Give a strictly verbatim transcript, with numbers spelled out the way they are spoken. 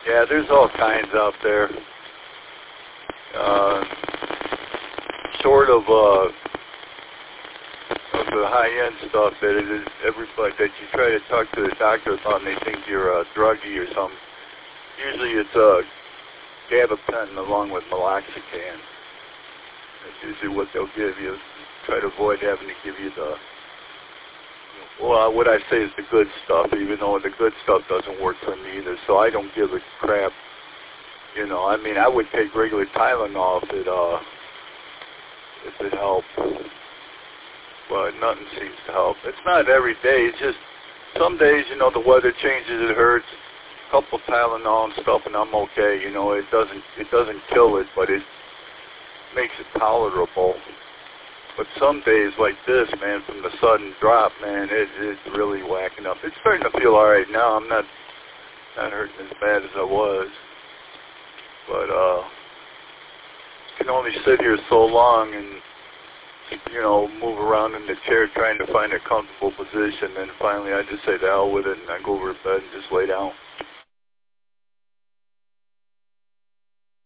Yeah, there's all kinds out there. Uh, sort of uh, of the high-end stuff that it is everybody that you try to talk to the doctor about, and they think you're a druggie or something. Usually, it's a gabapentin along with meloxicam. That's usually what they'll give you. Try to avoid having to give you the, well, what I say is the good stuff, even though the good stuff doesn't work for me either, so I don't give a crap. You know, I mean, I would take regular Tylenol if it, uh, if it helped, but nothing seems to help. It's not every day, it's just some days, you know, the weather changes, it hurts, a couple Tylenol and stuff, and I'm okay. You know, it doesn't, it doesn't kill it, but it makes it tolerable. But some days like this, man, from the sudden drop, man, it, it's really whacking up. It's starting to feel all right now. I'm not not hurting as bad as I was. But uh, you can only sit here so long and, you know, move around in the chair trying to find a comfortable position. And finally I just say the hell with it, and I go over to bed and just lay down.